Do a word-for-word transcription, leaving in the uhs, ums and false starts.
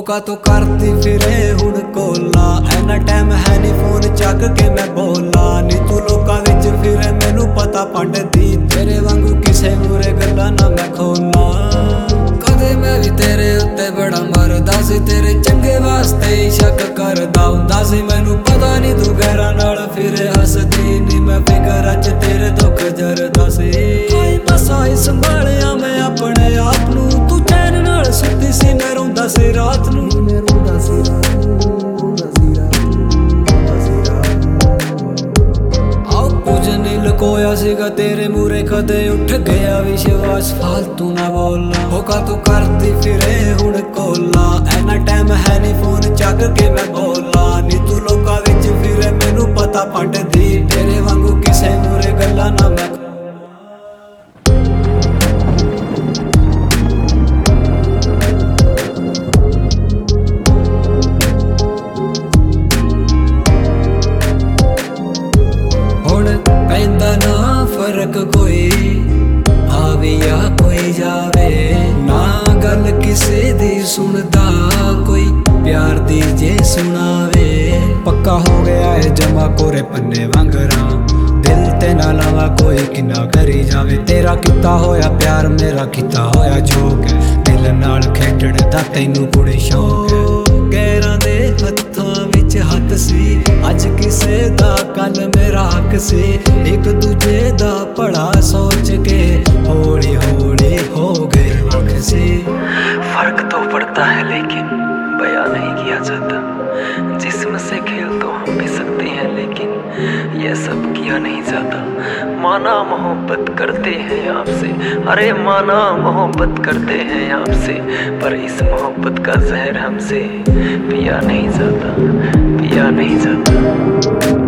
होका तो करती फिरे हुण कोला ऐना टाइम है नी फोन चक के मैं बोला नी तू लोकां विच फिरे मैनू पता पंडदी तेरे वांगू किसे मूरे गल्लां ना मैं खोला कदे मैं भी तेरे उत्ते बड़ा मरदा सी तेरे चंगे वास्ते ही शक करदा हुंदा सी मैनू पता नी तू गैरां नाल फिरे हसदी नी मैं फिकर अच तेरे दुख जरदा सी हाय मसा ही संभालिया मैं अपने आप नू तू चैन नाल सुत्ती सी मैं रोंदा सी रात नू मैं रोंदा सी लकोया सीगा तेरे मूरे कदे उठ गया विश्वास फालतू ना बोलना होका तू करती फिरे हुण कोला ऐना टाइम है नी फोन चक के मैं बोला नी तू लोकां विच फिरे मैनू पता पंडदी तेरे वांगू किसे मूरे गल्लां ना मैं फर्क कोई आवे या कोई जावे ना गल किसे दी सुनदा कोई प्यार दी जे सुनावे पक्का हो गया है जमा कोरे पन्ने वांगरा दिल ते ना लावा कोई किन्ना करी जावे तेरा किता होया प्यार मेरा किता होया जोक दिल नाल खेडण दा तैनू कुड़े शौक गैरां दे हत्थां विच हत्थ सी अज किसे दा कल मेरा हक सी एक दूजे दा भला सोच के हौली हौली हो गए वक्त से फर्क तो पड़ता है लेकिन बयां नहीं किया जाता जिस्म से खेल तो हम भी सकते हैं लेकिन यह सब किया नहीं जाता माना मोहब्बत करते हैं आपसे अरे माना मोहब्बत करते हैं आपसे पर इस मोहब्बत का जहर हमसे पिया नहीं जाता पिया नहीं जाता